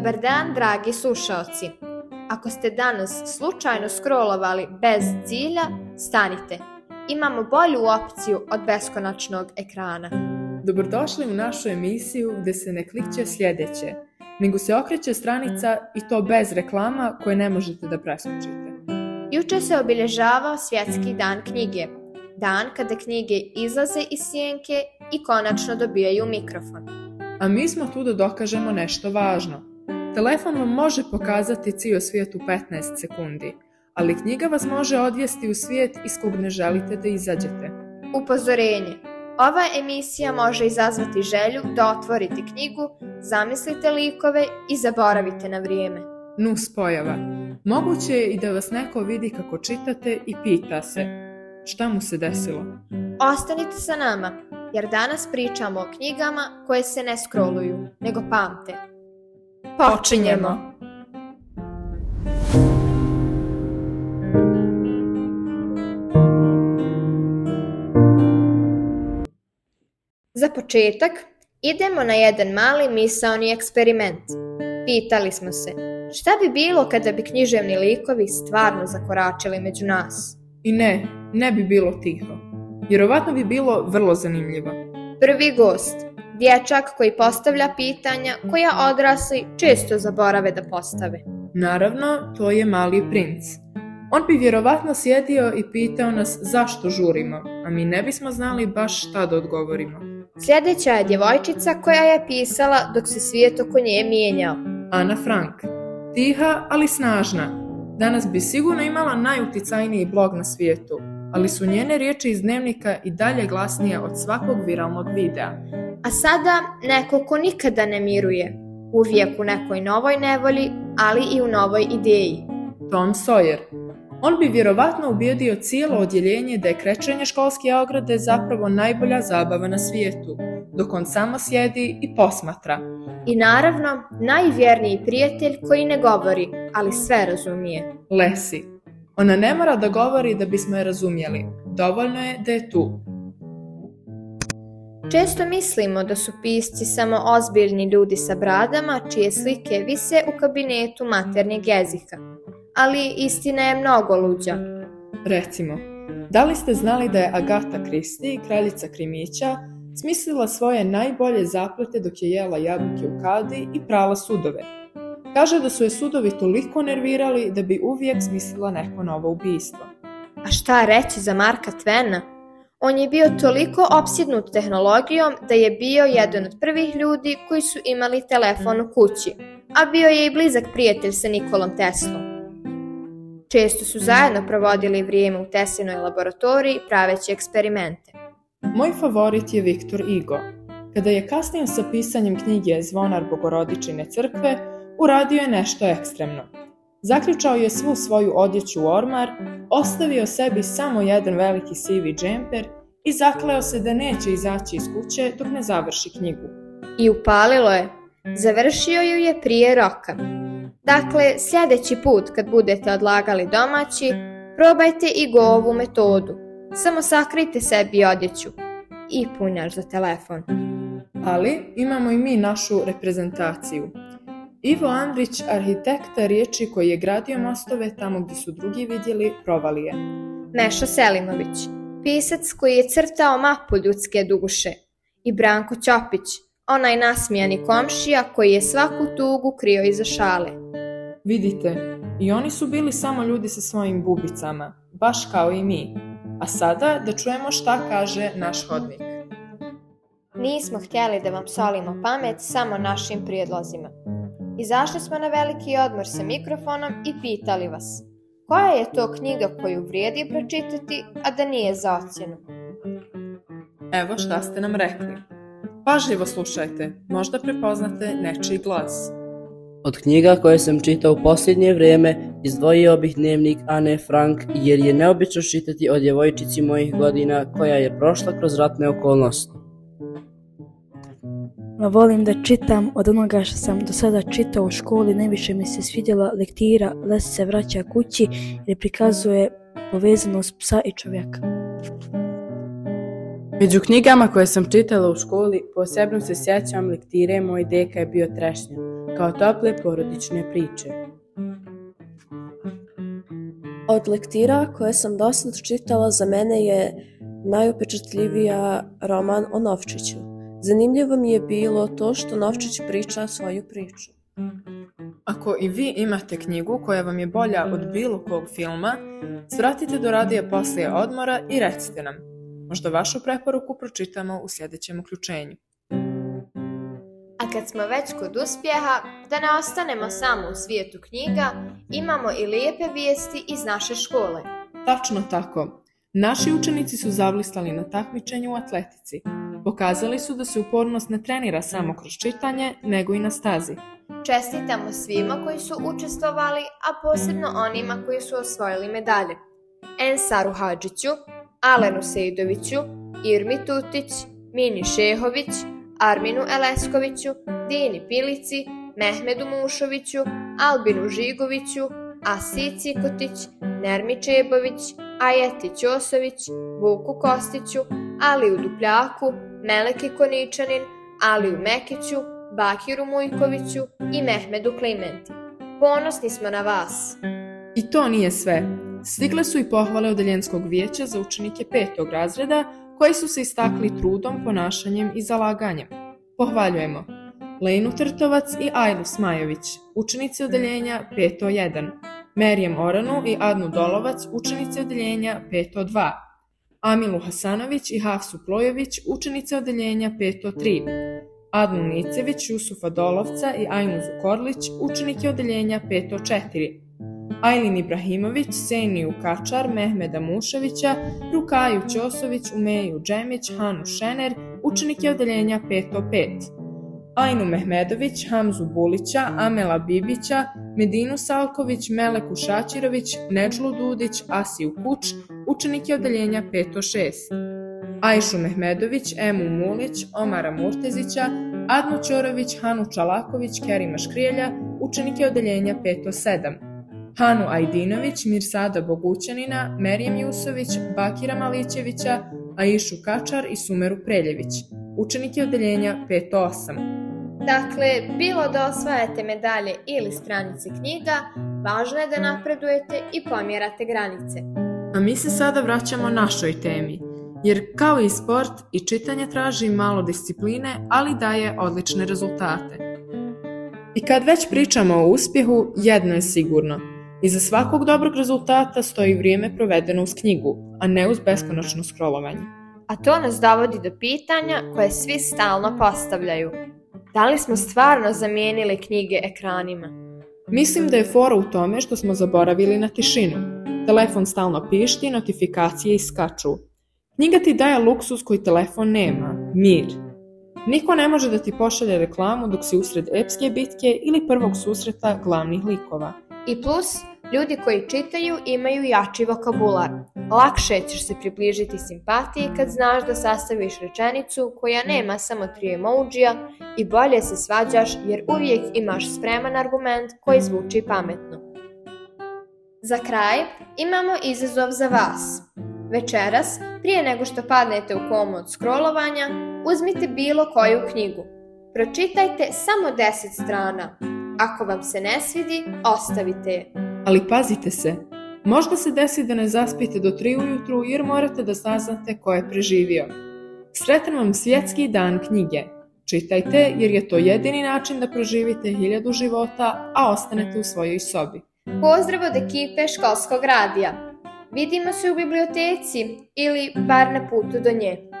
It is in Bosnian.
Dobar dan, dragi slušaoci. Ako ste danas slučajno scrollovali bez cilja, stanite. Imamo bolju opciju od beskonačnog ekrana. Dobrodošli u našu emisiju gdje se ne klikće sljedeće, nego se okreće stranica i to bez reklama koje ne možete da preskočite. Juče se obilježavao Svjetski dan knjige. Dan kada knjige izlaze iz sjenke i konačno dobijaju mikrofon. A mi smo tu da dokažemo nešto važno. Telefon vam može pokazati cijel svijet u 15 sekundi, ali knjiga vas može odvesti u svijet iz kog ne želite da izađete. Upozorenje. Ova emisija može izazvati želju da otvorite knjigu, zamislite likove i zaboravite na vrijeme. Nuspojava. Moguće je i da vas neko vidi kako čitate i pita se šta mu se desilo. Ostanite sa nama, jer danas pričamo o knjigama koje se ne scrolluju, nego pamte. Počinjemo! Za početak, idemo na jedan mali misaoni eksperiment. Pitali smo se, šta bi bilo kada bi književni likovi stvarno zakoračili među nas? I ne bi bilo tiho. Vjerovatno bi bilo vrlo zanimljivo. Prvi gost, dječak koji postavlja pitanja koja odrasli često zaborave da postave. Naravno, to je Mali princ. On bi vjerovatno sjedio i pitao nas zašto žurimo, a mi ne bismo znali baš šta da odgovorimo. Sljedeća je djevojčica koja je pisala dok se svijet oko nje mijenjao. Ana Frank. Tiha, ali snažna. Danas bi sigurno imala najuticajniji blog na svijetu, ali su njene riječi iz dnevnika i dalje glasnije od svakog viralnog videa. A sada neko ko nikada ne miruje, uvijek u nekoj novoj nevolji, ali i u novoj ideji. Tom Sawyer. On bi vjerovatno ubijedio cijelo odjeljenje da je krečenje školske ograde zapravo najbolja zabava na svijetu, dok on samo sjedi i posmatra. I naravno, najvjerniji prijatelj koji ne govori, ali sve razumije. Lesi. Ona ne mora da govori da bismo je razumjeli. Dovoljno je da je tu. Često mislimo da su pisci samo ozbiljni ljudi sa bradama čije slike vise u kabinetu maternjeg jezika. Ali istina je mnogo luđa. Recimo, da li ste znali da je Agatha Christie, kraljica krimića, smislila svoje najbolje zaplete dok je jela jabuke u kadi i prala sudove? Kaže da su je sudovi toliko nervirali da bi uvijek smislila neko novo ubijstvo. A šta reći za Marka Twena? On je bio toliko opsjednut tehnologijom da je bio jedan od prvih ljudi koji su imali telefon u kući, a bio je i blizak prijatelj sa Nikolom Teslom. Često su zajedno provodili vrijeme u Teslinoj laboratoriji praveći eksperimente. Moj favorit je Viktor Hugo. Kada je kasnio sa pisanjem knjige Zvonar Bogorodičine crkve, uradio je nešto ekstremno. Zaključao je svu svoju odjeću u ormar, ostavio sebi samo jedan veliki sivi džemper i zakleo se da neće izaći iz kuće dok ne završi knjigu. I upalilo je. Završio ju je prije roka. Dakle, sljedeći put kad budete odlagali domaći, probajte i ovu metodu. Samo sakrijte sebi odjeću i punjač za telefon. Ali imamo i mi našu reprezentaciju. Ivo Andrić, arhitekta riječi koji je gradio mostove tamo gdje su drugi vidjeli provalije. Meša Selimović, pisac koji je crtao mapu ljudske duše. I Branko Ćopić, onaj nasmijani komšija koji je svaku tugu krio iza šale. Vidite, i oni su bili samo ljudi sa svojim bubicama, baš kao i mi. A sada da čujemo šta kaže naš hodnik. Nismo htjeli da vam solimo pamet samo našim prijedlozima. Izašli smo na veliki odmor sa mikrofonom i pitali vas, koja je to knjiga koju vrijedi pročitati, a da nije za ocjenu? Evo šta ste nam rekli. Pažljivo slušajte, možda prepoznate nečiji glas. Od knjiga koje sam čitao u posljednje vrijeme izdvojio bih dnevnik Ane Frank jer je neobično čitati o djevojčici mojih godina koja je prošla kroz ratne okolnosti. Volim da čitam od onoga što sam do sada čitao u školi, najviše mi se svidjela lektira Les se vraća kući jer prikazuje povezanost psa i čovjeka. Među knjigama koje sam čitala u školi, posebno se sjećam lektire Moj deka je bio trešnja. kao tople porodične priče. Od lektira koje sam dosad čitala za mene je najupečatljivija roman o Novčiću. Zanimljivo mi je bilo to što Novčić priča svoju priču. Ako i vi imate knjigu koja vam je bolja od bilo kog filma, svratite do radija poslije odmora i recite nam. Možda vašu preporuku pročitamo u sljedećem uključenju. A kad smo već kod uspjeha, da ne ostanemo samo u svijetu knjiga, imamo i lijepe vijesti iz naše škole. Tačno tako. Naši učenici su zablistali na takmičenju u atletici. Pokazali su da se upornost ne trenira samo kroz čitanje, nego i na stazi. Čestitamo svima koji su učestvovali, a posebno onima koji su osvojili medalje. Ensaru Hadžiću, Alenu Sejdoviću, Irmi Tutić, Mini Šehović, Arminu Eleskoviću, Dini Pilici, Mehmedu Mušoviću, Albinu Žigoviću, Asiji Cikotić, Nermi Čebović, Ajeti Ćosović, Vuku Kostiću, Aliju Dupljaku, Meleki Koničanin, Aliju Mekiću, Bakiru Mujkoviću i Mehmedu Klimenti. Ponosni smo na vas. I to nije sve. Stigle su i pohvale Odeljenskog vijeća za učenike 5. razreda koji su se istakli trudom, ponašanjem i zalaganjem. Pohvaljujemo Lejnu Trtovac i Ajlu Smajović, učenice odeljenja 5.1, Merijem Oranu i Adnu Dolovac, učenice odeljenja 5.2, Amilu Hasanović i Hafsu Plojević, učenice odeljenja 5.3, Adnu Nicević, Jusufa Dolovca i Ajnu Zukorlić, učenike odeljenja 5.4, Ajlin Ibrahimović, Seniju Kačar, Mehmeda Muševića, Rukaju Ćosović, Umeju Džemić, Hanu Šener, učenike odeljenja 5.5, Ajnu Mehmedović, Hamzu Bulića, Amela Bibića, Medinu Salković, Meleku Šačirović, Nedžlu Dudić, Asiju Kuč, učenike odeljenja 5.6, Ajšu Mehmedović, Emu Mulić, Omara Murtezića, Adnu Ćorović, Hanu Čalaković, Kerima Škrijelja, učenike odeljenja 5.7, Hanu Ajdinović, Mirsada Bogućanina, Merijem Jusović, Bakira Malićevića, Aišu Kačar i Sumeru Preljević, učenike odeljenja 5.8. Dakle, bilo da osvajate medalje ili stranice knjiga, važno je da napredujete i pomjerate granice. A mi se sada vraćamo našoj temi, jer kao i sport i čitanje traži malo discipline, ali daje odlične rezultate. I kad već pričamo o uspjehu, jedno je sigurno. Iza svakog dobrog rezultata stoji vrijeme provedeno uz knjigu, a ne uz beskonačno scrollovanje. A to nas dovodi do pitanja koje svi stalno postavljaju. Da li smo stvarno zamijenili knjige ekranima? Mislim da je fora u tome što smo zaboravili na tišinu. Telefon stalno pišti, notifikacije iskaču. Knjiga ti daje luksuz koji telefon nema, mir. Niko ne može da ti pošalje reklamu dok si usred epske bitke ili prvog susreta glavnih likova. I plus, ljudi koji čitaju imaju jači vokabular. Lakše ćeš se približiti simpatiji kad znaš da sastaviš rečenicu koja nema samo 3 emojija i bolje se svađaš jer uvijek imaš spreman argument koji zvuči pametno. Za kraj imamo izazov za vas. Večeras, prije nego što padnete u komu od scrollovanja, uzmite bilo koju knjigu. Pročitajte samo 10 strana. Ako vam se ne svidi, ostavite je. Ali pazite se, možda se desi da ne zaspite do 3 ujutru jer morate da saznate ko je preživio. Sretan vam svjetski dan knjige. Čitajte jer je to jedini način da proživite 1000 života, a ostanete u svojoj sobi. Pozdrav od ekipe školskog radija. Vidimo se u biblioteci ili bar na putu do nje.